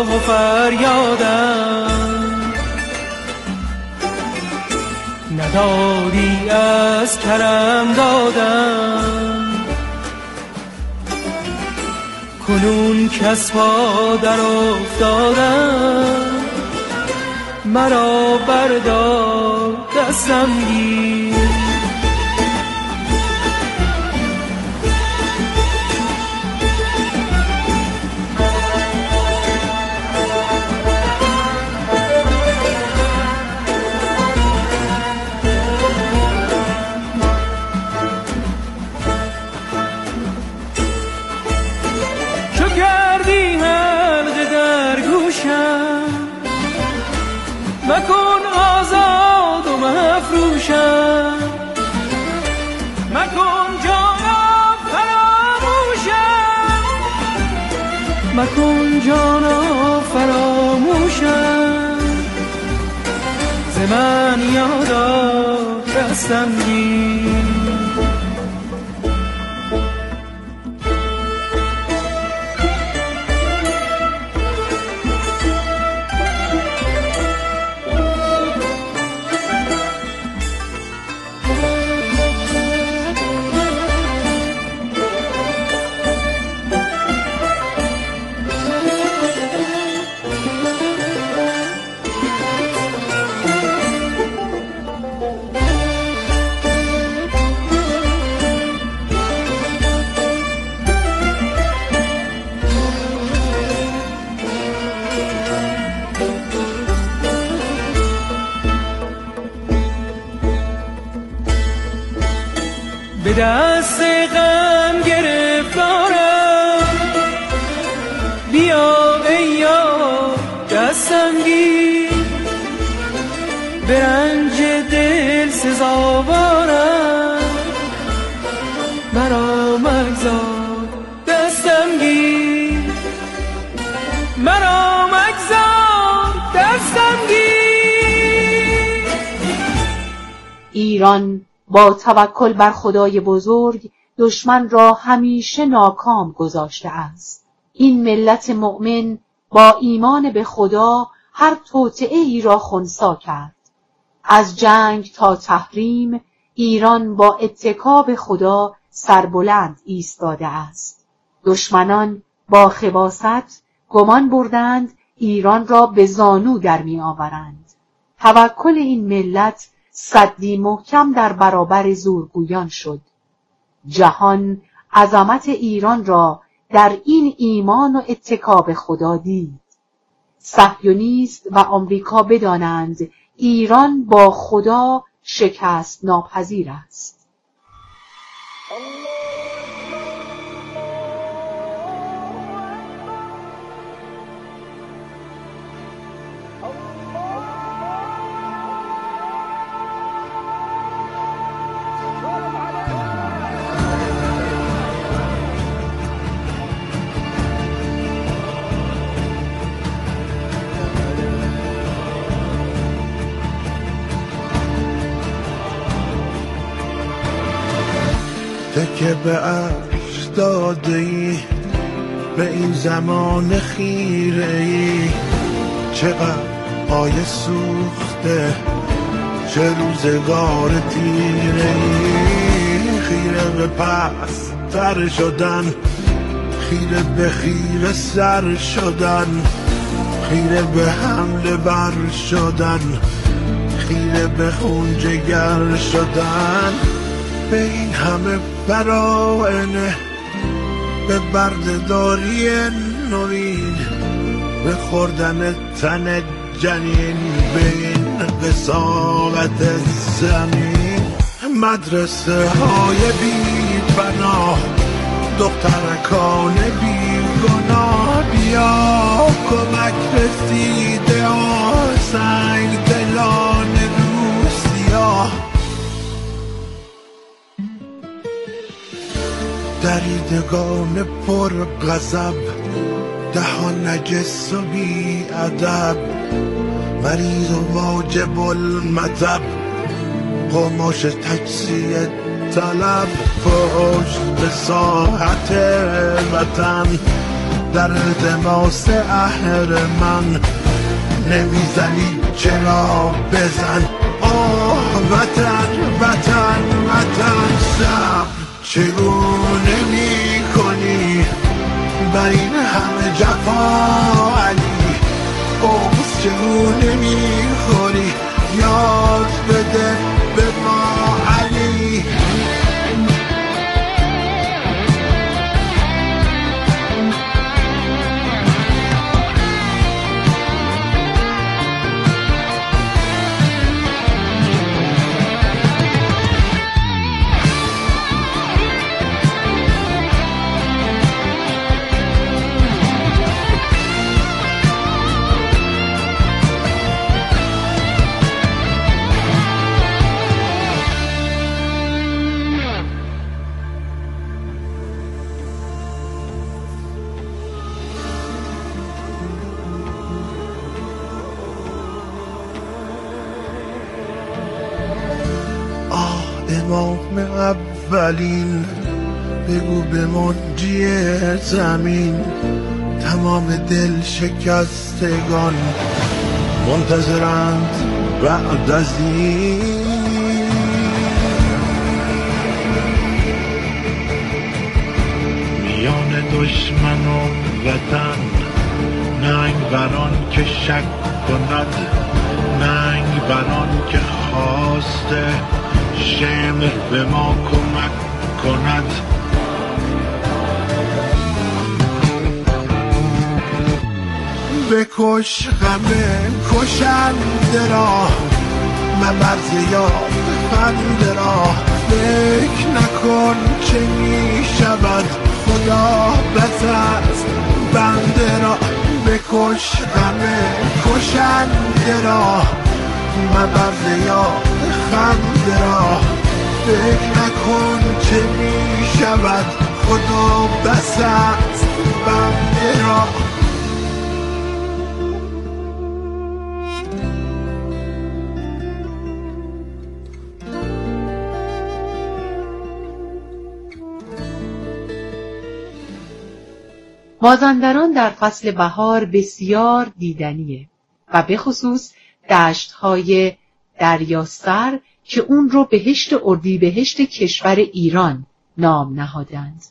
آه و فریادم، ندادی از کرم دادم. کنون کس پا در افتادم، مرا بردار دستم گیر. مکن آزاد و مفروشم، مکن جانا فراموشم، مکن جانا فراموشم. ز من یادا دستم گیر. به دست غم گرفتارم، بیا ای یار دستم گیر. به رنج دل سزاوارم، مرا مگذار دستم گیر، مرا مگذار دستم گیر. ایران با توکل بر خدای بزرگ دشمن را همیشه ناکام گذاشته است. این ملت مؤمن با ایمان به خدا هر توطئه ای را خنثی کرد. از جنگ تا تحریم ایران با اتکا به خدا سربلند ایستاده است. دشمنان با خباثت گمان بردند ایران را به زانو در می آورند. توکل این ملت سدی محکم در برابر زورگویان شد. جهان عظمت ایران را در این ایمان و اتکا به خدا دید. صهیونیست و آمریکا بدانند ایران با خدا شکست ناپذیر است. تکه به عرش داده ای به این زمان خیره ای، چقدر آیه سوخته چه روزگار تیره ای. خیره به پس تر شدن، خیره به خیره سر شدن، خیره به حمله بر شدن، خیره به خون جگر شدن. به این همه براینه، به بردهداری نوین، به خوردن تن جنین، به این قساوت زمین. مدرسه های بی بنا، دخترکان بی گناه، بیا کمک رسیده سنگ دلان روسیا. دریدگان پر غضب، دهان نجس و بی ادب، مریض و واجب المطب، قماش تجزیه طلب. پشت به ساحت وطن در التماس اهرمن نمیزنی چرا بزن آه وطن وطن وطن صبر چگونه میکنی بر این همه جفا علی بغض چگونه میخوری یاد بده به ما علی امام اولین بگو به منجی زمین تمام دل شکستگان منتظرند بعد از این میان دشمن و وطن ننگ بران که شک کند ننگ بران که خواسته شمر به ما کمک کند بکش غم کشنده را مبرز یاد خنده را فکر نکن چه می شود خدا بس از بنده را بکش غم کشنده را مبرز یاد خنده را فکر نکن چه می شود خدا بس از بنده را مازندران در فصل بهار بسیار دیدنیه و به خصوص دشت‌های دریاسر که اون رو بهشت اردیبهشت کشور ایران نام نهادند.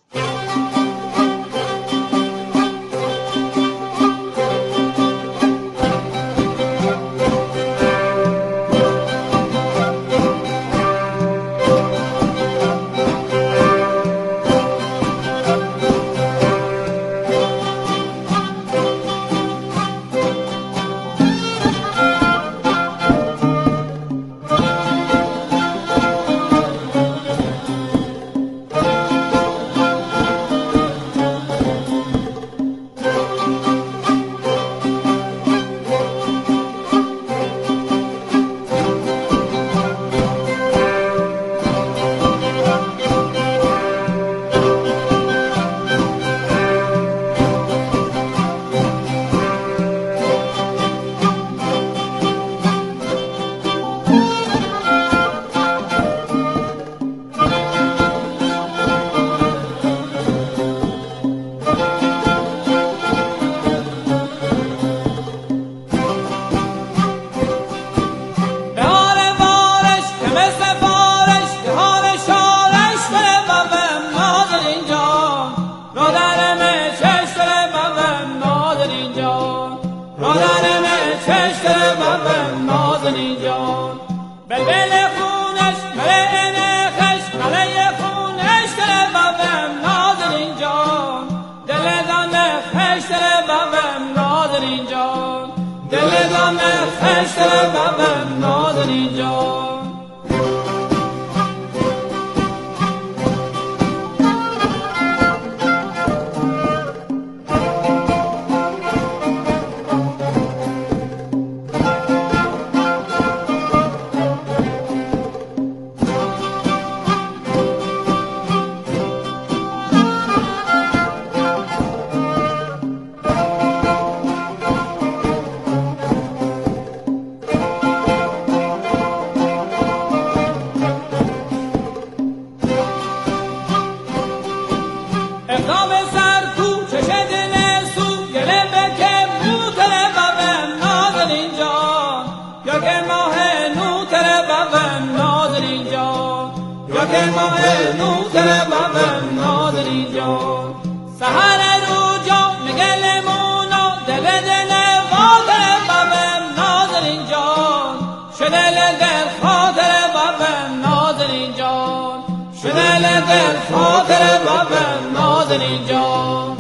که ماه نو داره بابم نادرین جان سهر رو جان میگه لیمونا دل خاطر بابم نادرین جان شده دل خاطر بابم نادرین جان شده دل خاطر بابم نادرین جان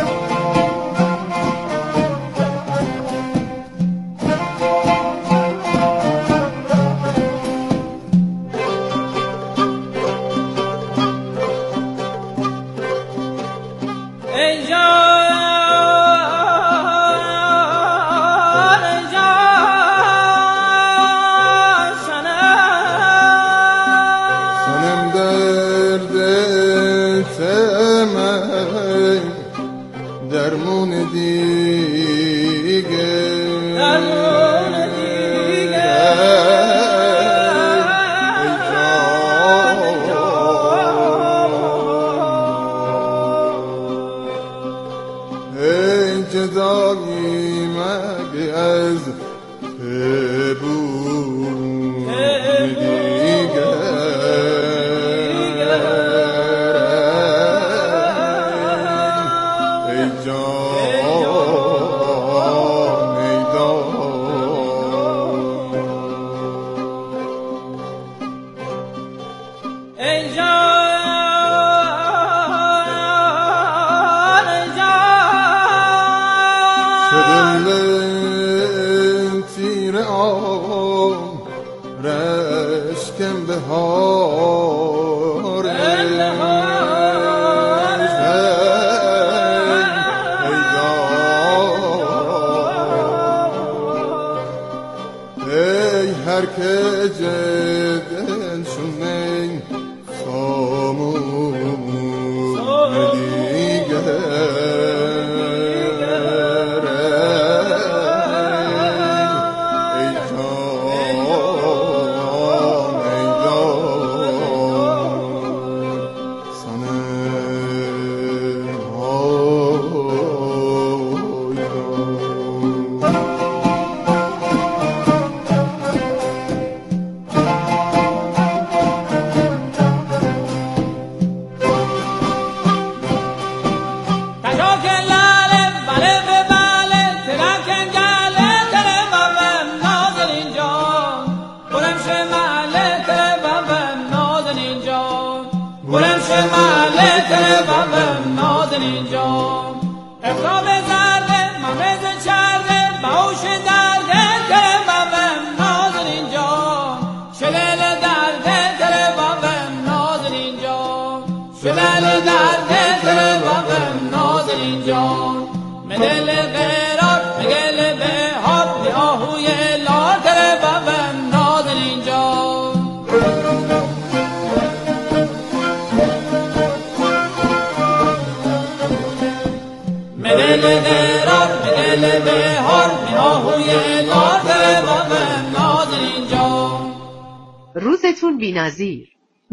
روزتون بی‌نظیر.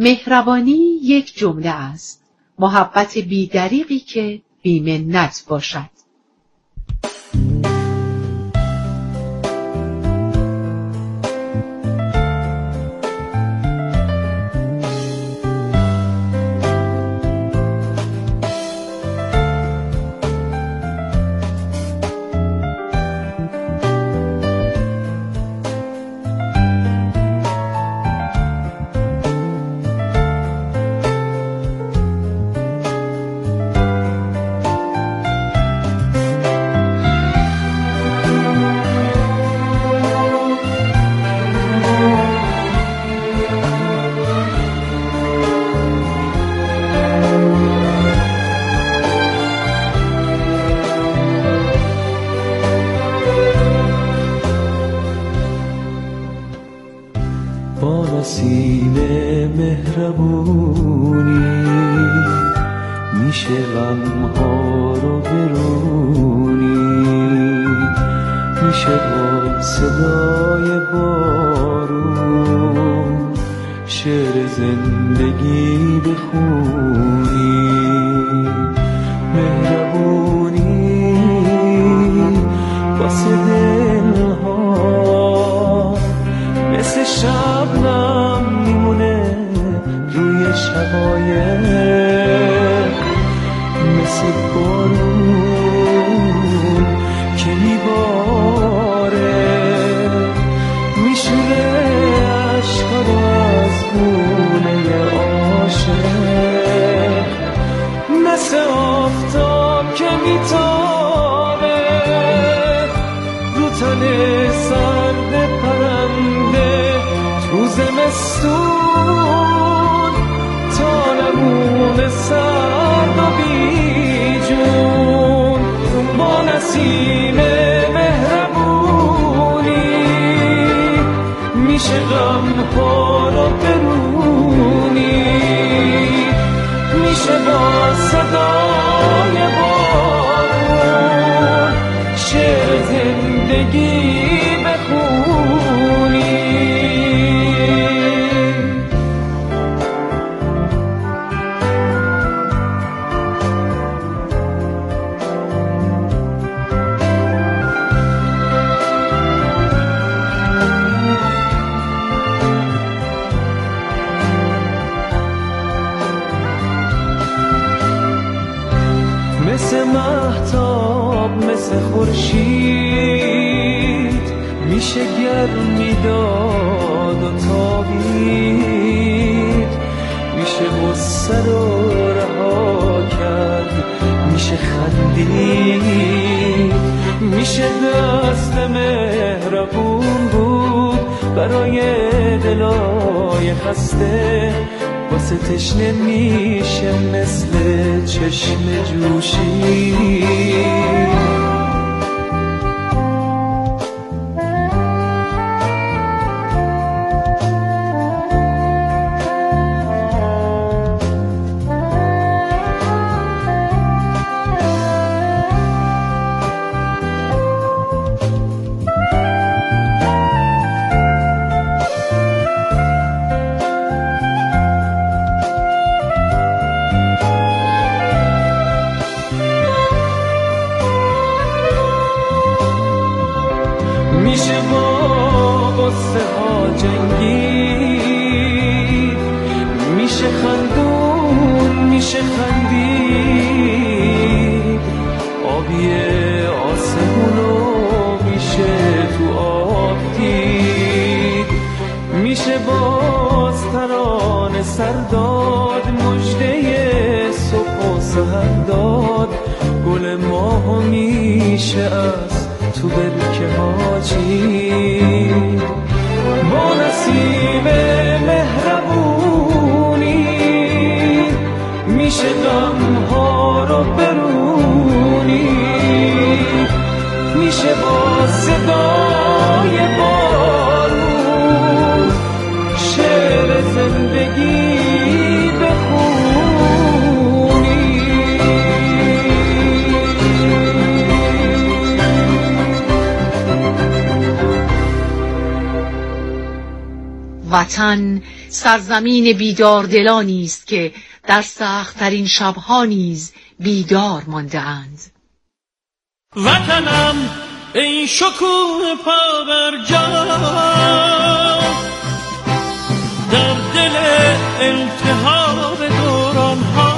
مهربانی یک جمله است، محبت بی‌دریغی که بی‌منت باشد. نسیم مهربونی میشه غمها رو برونی، میشه با صدای بارون شعر زندگی بخونی. مهربونی واسه دلها مثل شبنم میمونه روی میتابه رو تن سرد پرنده تو زمستون تا لبون سرد و بیجون با نسیم مهربونی میشه غم ها رو برونی میشه با صدای بارون شعر زندگی بخونی مثل مهتاب مثل خورشید میشه گرمی داد و تابید میشه غصه رو رها کرد میشه خندید میشه دست مهربون بود برای دلای خسته واسه تشنه میشه مثل چشم جوشی میشه با غصه ها جنگید میشه خندون میشه خندید آبی آسمونو میشه تو آب دید میشه باز ترانه سرداد مژده صبح و سحر داد گل ماهو میشه از تو برکه ها چید با نسیم مهربونی میشه غم ها رو برونی میشه با صدای بارون شعر زندگی وطن سرزمین بیداردلانی است که در سخت‌ترین شب‌ها نیز بیدار مانده اند. وطنم ای شکوه پابرجا در دل التهاب دوران‌ها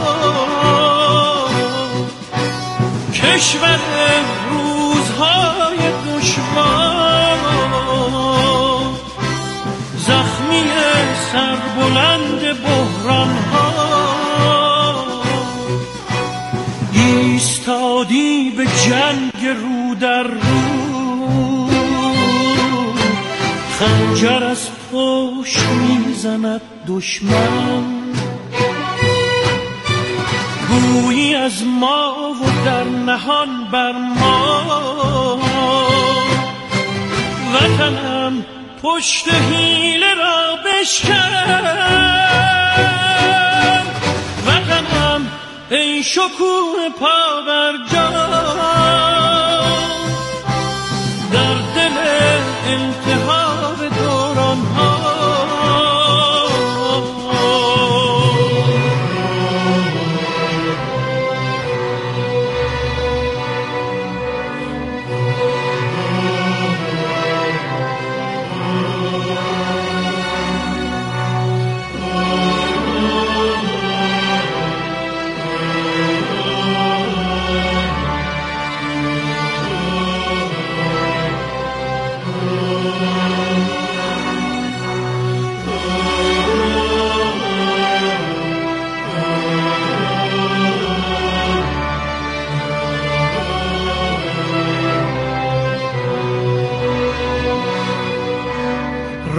کشور روزهای دشوار زخمی سربلند بحران‌ها ایستادی به جنگ رو در رو خنجر از پشت میزند دشمن گویی از ما و در نهان بر ما وطنم پشت حیله را بشکن وطنم ای شکوه پابرجا در دل التهاب دوران‌ها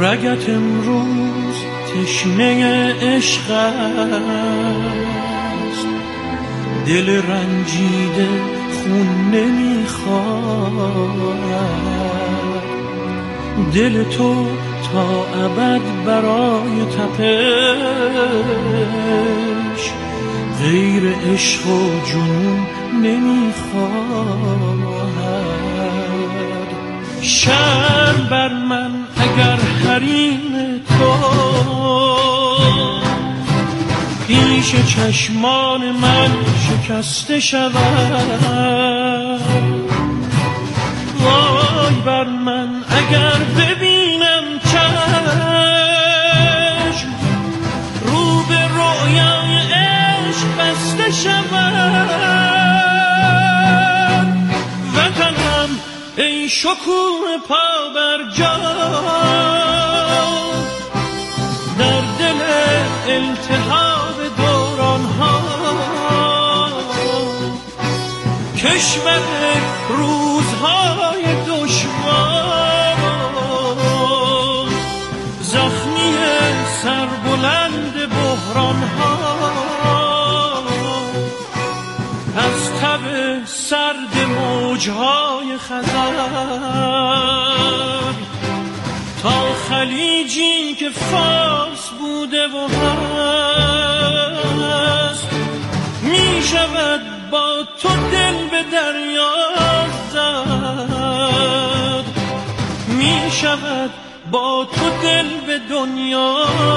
رگت امروز تشنه عشق است، دل رنجیده خون نمیخواد، دل تو تا ابد برای تپش غیر عشق و جنون نمیخواد. شرم بر من اگر حریم تو پیش چشمان من شکسته شود. وای بر من اگر ببینم چشم رو به رویای عشق بسته شود. وطنم ای شکوه پا بر جا در دل التهاب دوران ها، کشور روزهای دشوار، زخمی سربلند بحران ها، از تب سرد موجهای خزر تا خلیجی که فارس بوده و هست، می شود با تو دل به دریا زد، می شود با تو دل به دنیا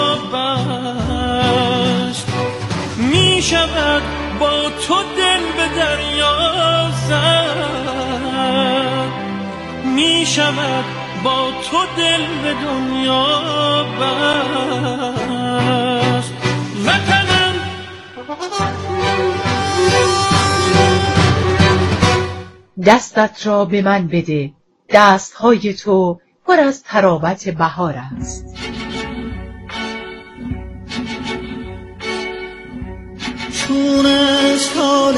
بست، می شود با تو دل به دریا زد، می شود با تو دل به دنیا بست. وطنم دستت را به من بده، دستهای تو پر از طراوت بهار است. چون از حال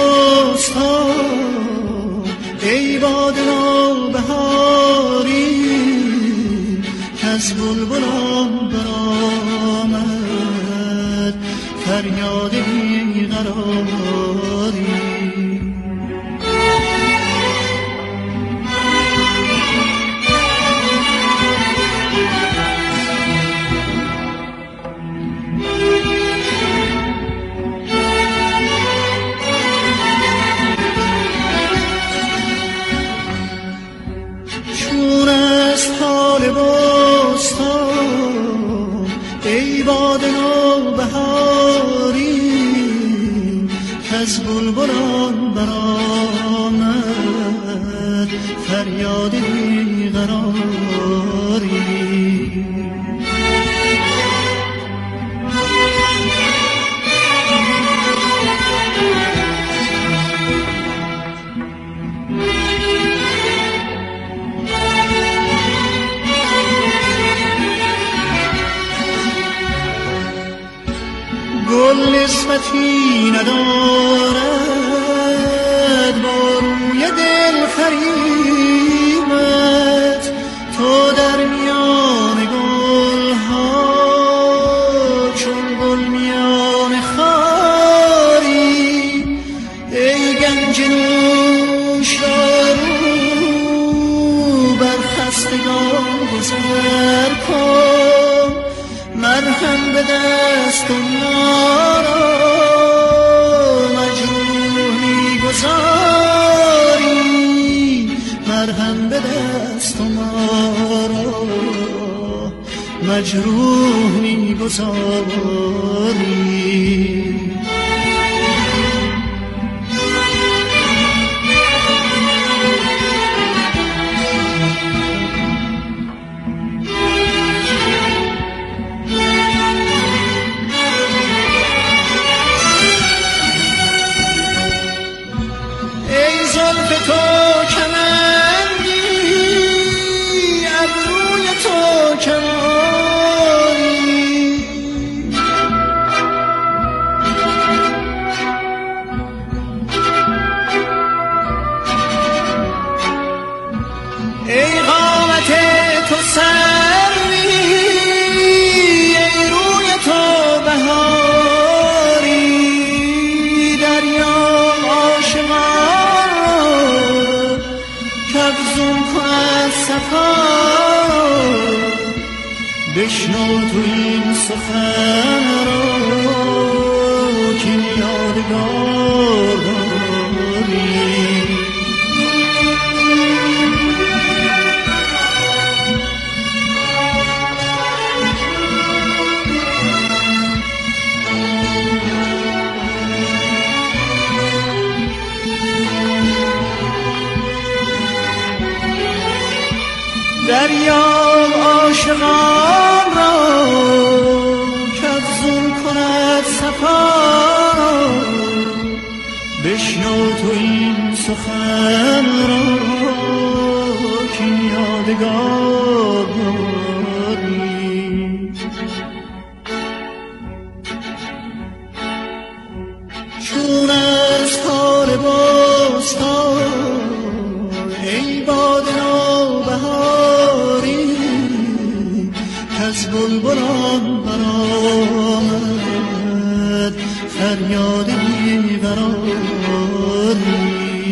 بستان ای باد نوبهاری، از بلبلان برآمد فریاد بیقراری. چون از حال بستان ای باد نوبهاری، از بلبلان برآمد فریاد بیقراری. گل نسبتی ندارد با روی دل فریبت، تو در میان گل ها چون گل میان خاری. ای گنج نوش دارو بر خستگان گذر کن، مرهم به دست ما را مجروح می‌گذاری، مرهم به دست ما را مجروح می‌گذاری. بشنو تو این سخن را که یادگار داری. دریا عاشقان را کافزون کند صفا را، بشنو تو این سخن را که یادگار داری. چون از کار بستان ای باد نوبهاری، از بلبلان برآمد فریاد بیقراری.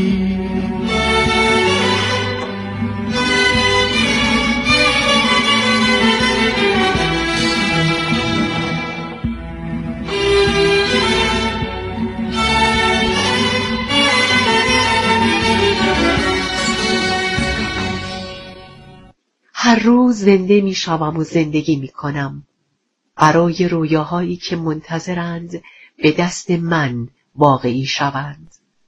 هر روز زنده می شوم و زندگی می کنم برای رویاهایی که منتظرند به دست من واقعی شوند.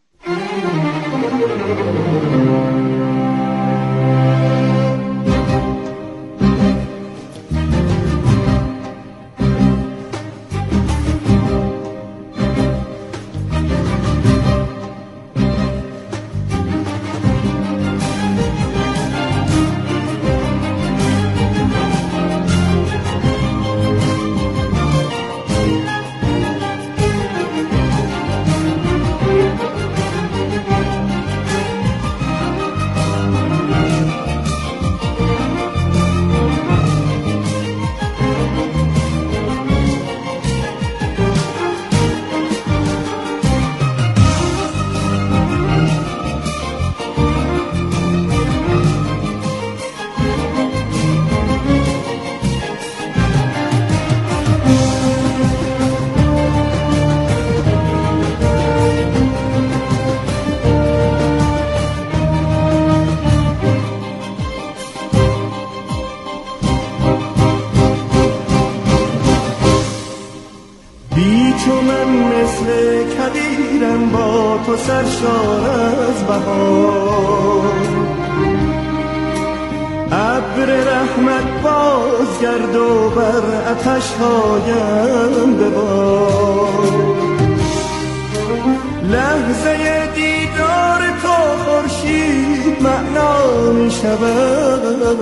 تو من مثل کبیرم با تو سرشار از بهار، ابر رحمت بازگرد و بر آتش‌هایم ببار. لحظه دیدار تو خورشید معنا می شود،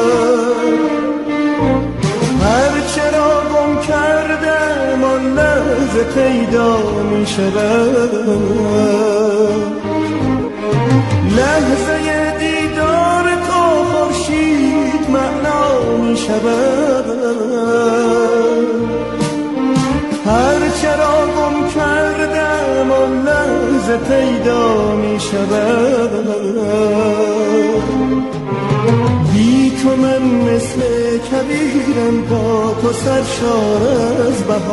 هرچه را گم کردم آن لحظه پیدا می شود. لحظه دیدار تو خورشید معنا می شود، هرچه را گم کردم آن لحظه پیدا می شود. بی تو من مثل کبیرم با تو سرشار از بهار.